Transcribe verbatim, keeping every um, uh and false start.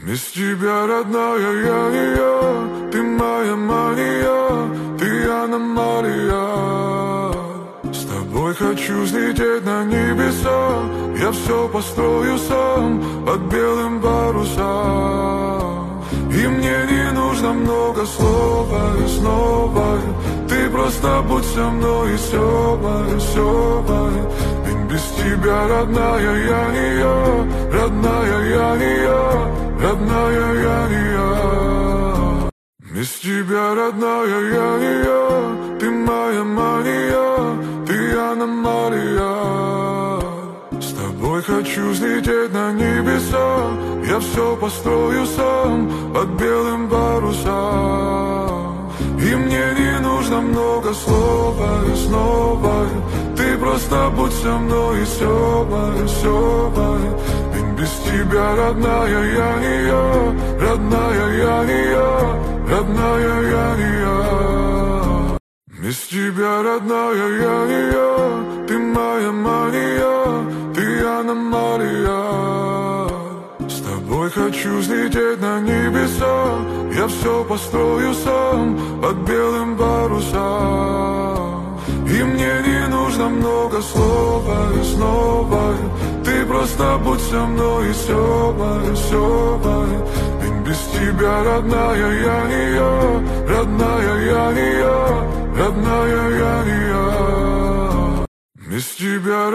Без тебя, родная, я не я. Ты моя мания, ты аномалия. С тобой хочу взлететь на небеса. Я все построю сам под белым парусом. И мне не нужно много слов, и снова ты просто будь со мной, и все, и все. Ведь без тебя, родная, я не я. Родная, я не я. Родная, я не я. Без тебя, родная, я не я. Ты моя мания, ты аномалия. С тобой хочу взлететь на небеса. Я все построю сам под белым парусом. И мне не нужно много слов, и снова ты просто будь со мной, и все, и все. Ведь без тебя, родная, я не я. Родная, я не я. Родная, я не я. Без тебя, родная, я не я. Ты моя мания, ты аномалия. С тобой хочу взлететь на небеса. Я все построю сам под белым парусом. И мне не нужно много слов, и снова ты просто будь со мной, и все, и все. Ведь без тебя, родная, я не я. Родная, я не я. Родная, я не я. Без тебя.